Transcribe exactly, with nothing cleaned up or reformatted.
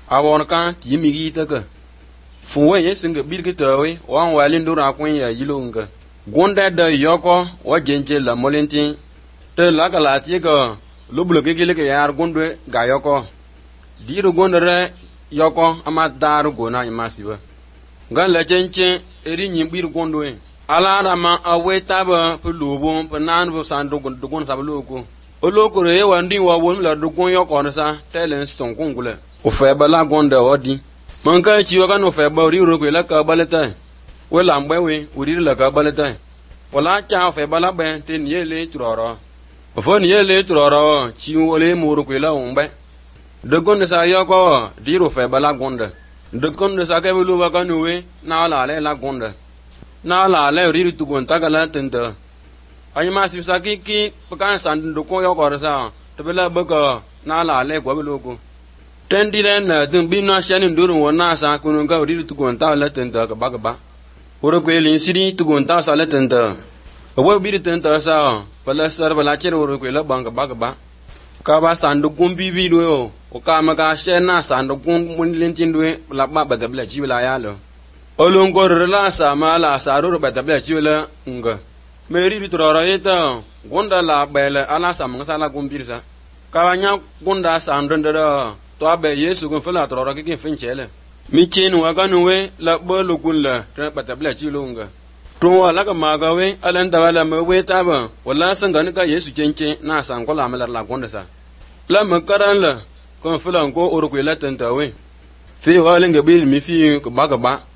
awon kan ti mi gi ta ka fu we yesu nga bir ki to we wan walin dura kun ya yilunga gonda da yoko wa genje la molinti te la ka la ti ka lublo ke gele ke yar gondwe ga yoko diru gondare yoko ama daru gona imasiba gan la chenche eri nyi bir gondwe ala rama awe taba pulubo panan bo sandu gun sabluko oloko re wandi wa won la dugun yoko na sa telen son kungule o fe bala gonda odi man ka chi wa kan o fe ba ri ro ko la ka baleta we la mbe we uri la ka baleta wala cha fe bala be tin yele turoro o fon yele turoro chi wole muru ko la umbe de gonda sa yoko di ro fe bala gonda de gonda sa ka bulu wa kan we na la le la gonda na la le ri tu gon ta kala tenta ai ma si sa ki ki pakan san du ko yo ko sa to bela ba ko na la le ko belo ko tendi le na dun bi na sha ni ndu ro na sa ku nu ga ri tu gon ta la tenta ka ba ka ba oro ko lin siri tu gon ta sa la tenta o wo bi tenta sa bala sar bala che ro ko la bang ka ba ka ba ka ba san du gon bi bi do yo o ka ma ka she na san du gon mun lin tin do la ba ba da bla ji bla ya lo olon ko rela sa ma la sa ro ba da bla ji bla nga meri bi turara eta gonda la bele ala sa mang sa la gumbir sa kawanya gonda sa ndonda da to abe yesu gon fela turara ke kin finchele mi chenu wa kanu we la bolo kulla tra patabla chi longa to wala ka maga we alan da wala me we ta ba wala san ga ka yesu chenche na san ko la mala la gonda sa la makaran la kon fela ko oro ko la tanta we fi wala nga bil mi fi ko baga ba